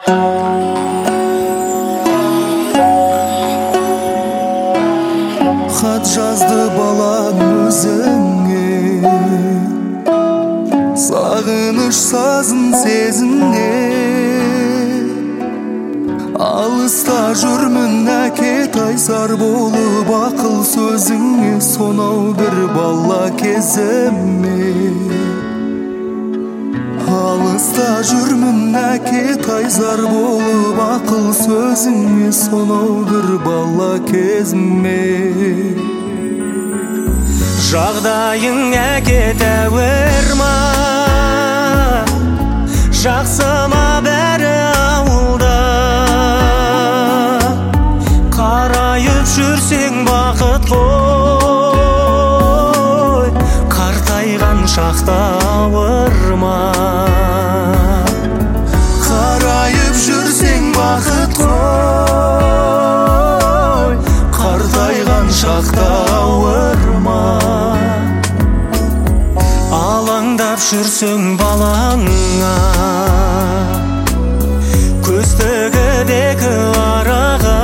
Хат жазды балаң өзіңе, сағыныш сазын сезіне. Алыста жүрмін әке тайсар болып ақыл сөзіңе, сонау бір бала кезіме. Алыста жүрмін әке тайсар болып ақыл сөзіңе, сонау бір бала кезіме. Жағдайың әке тәуір ма, жақсы ма бәрі ауылда? Қарайып жүрсең бақыт қой, қартайған шақта ауыр ма? Қарайып жүрсең бақыт қой, қартайған шақта ауыр ма? Алаңдап жүрсең балаңа, көз тігіп екі араға.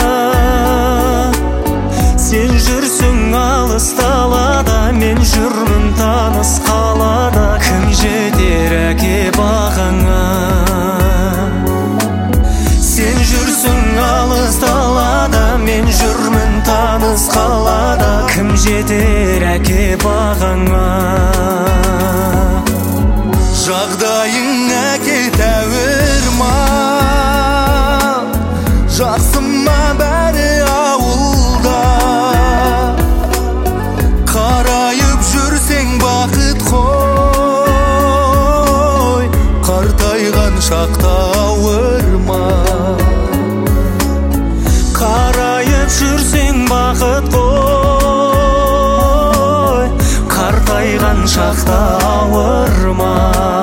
Сен жүрсің алыс далада, мен жүрмін таныс қалада. Кім жетер әке бағаңа? Сен жүрсің алыс далада, мен жүрмін таныс қалада. Кім жетер әке бағаңа? Жағдайың әке тәуір ма, жақсы ма бәрі ауылда? Қарайып жүрсең бақыт қой, қартайған шақта ауыр ма? Қарайып жүрсең бақыт қой, қартайған шақта ауыр ма?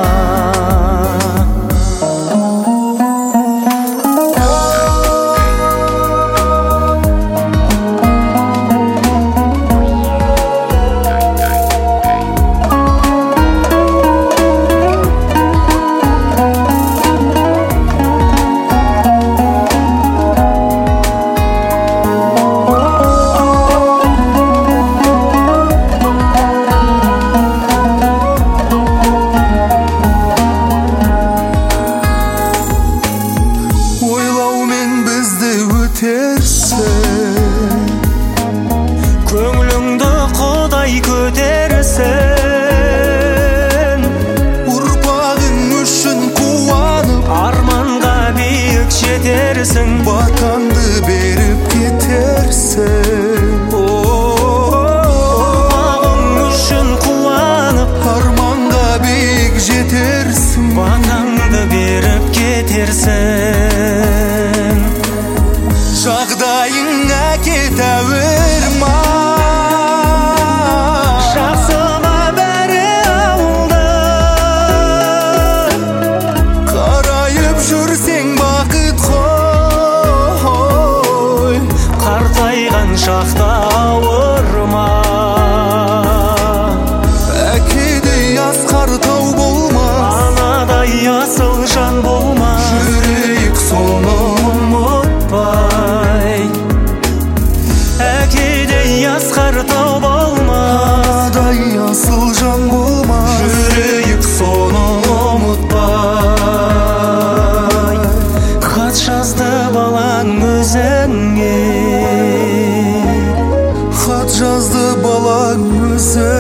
Көңіліңді Құдай көтерсін, ұрпағың үшін қуанып, арманға биік жетерсің. батаңды беріп кетерсің. Ұрпағың үшін қуанып, арманға биік жетерсің. батаңды беріп кетерсің. Жағдайың әке тәуір ма, жақсы ма бәрі ауылда? қарайып жүрсең бақыт қой, Қартайған шақта ауыр ма? әкедей асқар тау болма, Анадай асыл жан болма, жүрейік соны ұмытпай. Әкедей асқар тау болма, анадай асыл жан болма, жүрейік соны ұмытпай. Хат жазды балаң өзіңе, хат жазды балаң өзіңе.